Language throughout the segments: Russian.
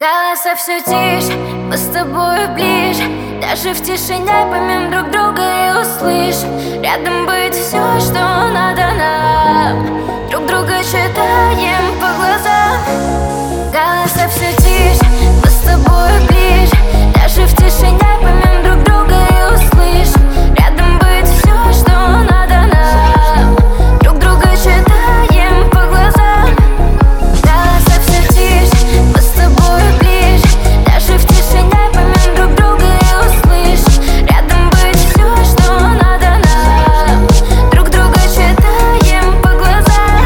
Голоса все тише, мы с тобой ближе. Даже в тишине поймем друг друга и услышим. Рядом быть все, что надо нам. Друг друга читаем по глазам. Голоса все тише, мы с тобой ближе. Даже в тишине поймем друг друга и услышим. Рядом быть все, что надо нам. Друг друга читаем по глазам. Голоса все тише, мы с тобой ближе. Даже в тишине поймем друг друга и услышим. Рядом быть все, что надо нам. Друг друга читаем по глазам.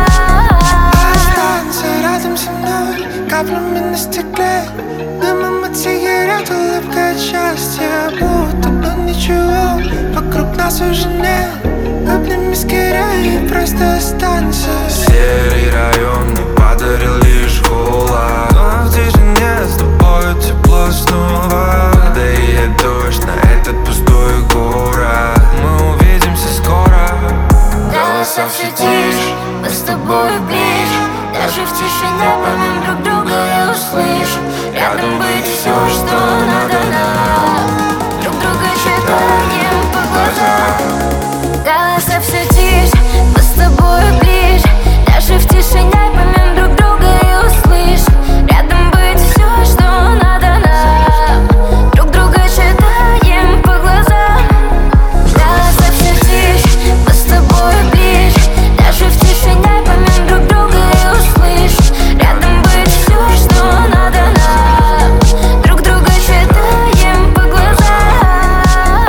Останься рядом со мной, каплями на стекле. Дымом от сигарет, улыбка от счастья. Будто бы ничего вокруг нас уже нет. Обними скорее и просто останься. Серый район мне подарил лишь холод, но в тишине с тобой тепло снова. Падает дождь на этот пустой город. Мы увидимся скоро. Голоса все тише, мы с тобой ближе. Даже в тишине поймем друг друга и услышим. Рядом быть все, что надо нам. Друг друга читаем по глазам. Голоса все тише, мы с тобой ближе. Даже в тишине поймем друг друга и услышим. Рядом быть все, что надо нам. Друг друга читаем по глазам. Голоса все тише, мы с тобой ближе. Даже в тишине поймем друг друга и услышим. Рядом быть все, что надо нам. Друг друга читаем по глазам.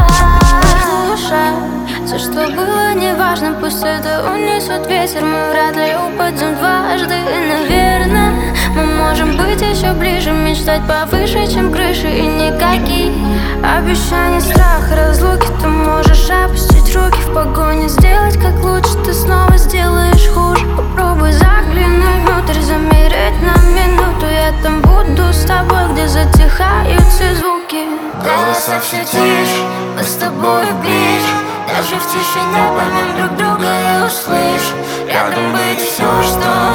Слушай, все, что было, неважно, пусть это унесет ветер. Мы вряд ли упадем дважды. И, наверное, мы можем быть еще ближе, мечтать повыше, чем крыши. И никаких обещаний, страх, разлуки. Ты можешь опустить руки в погоне, сделать как лучше. Ты снова сделаешь хуже. Попробуй заглянуть внутрь, замереть на минуту. Я там буду с тобой, где затихают все звуки. Голоса все тише, мы с тобой ближе. Даже в тишине поймем друг друга и услышим. Рядом быть все, что